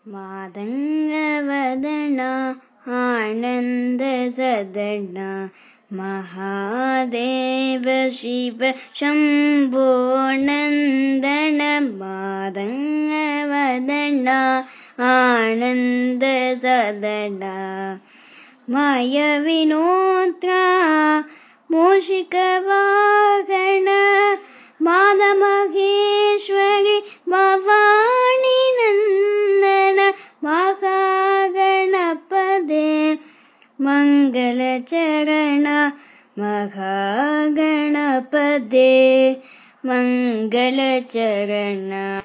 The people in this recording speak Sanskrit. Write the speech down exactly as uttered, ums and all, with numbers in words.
मादङ्गवदना आनन्दसदना महादेव शिव शम्भो नन्दन मादङ्गवदना आनन्दसदना मायविनोद्रा मूषिकवाहन मादमहेश्वरि भवानी नन्दन महागणपते मङ्गलचरण महागणपते मङ्गलचरण।